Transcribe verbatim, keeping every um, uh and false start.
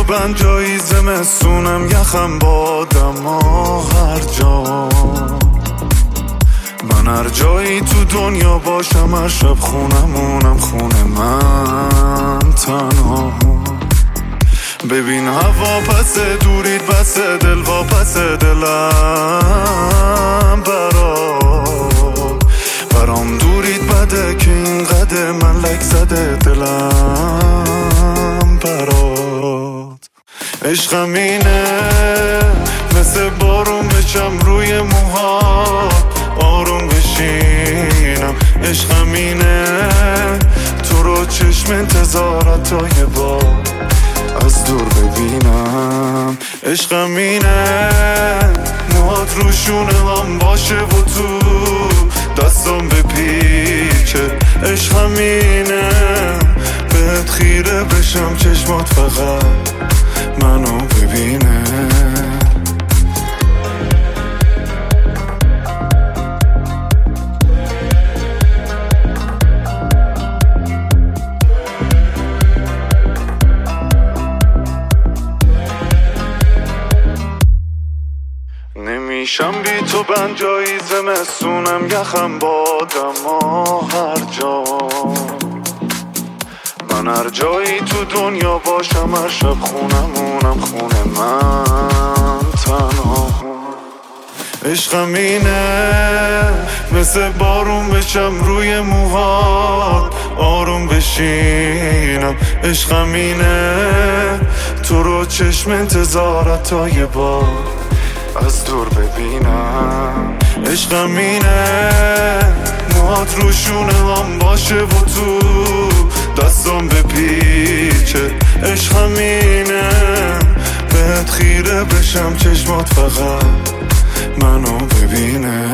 بند جایی زمستونم یخم بادم و هر جا من هر جایی تو دنیا باشم هر شب خونمونم خونه من تنها ببین هوا پس دورید بس دل وا پس دلم برات برام دورید بده که این قده من لک زده دلم برات عشقم اینه مثل بارون بچم روی موهات آروم بشینم عشقم اینه تو رو چشم انتظارت تا یه بار از دور ببینم عشقم اینه موهات روشونه هم باشه و تو دستم بپیچه عشقم اینه بهت خیره بشم چشمات فقط منو ببینه نمیشم بی تو بند جایی زمستونم یخم بادم و هر جا من هر جایی تو دنیا باشم هر شب خونمونم خونه من تنها عشقم اینه مثل بارون بچم روی موهات آروم بشینم عشقم اینه تو رو چشم انتظارت تا یه بار از دور ببینم عشقم اینه موهات روشونه هم باشه و تو دستم بپیچه عشقم اینه بهت خیره بشم چشمات فقط منو ببینه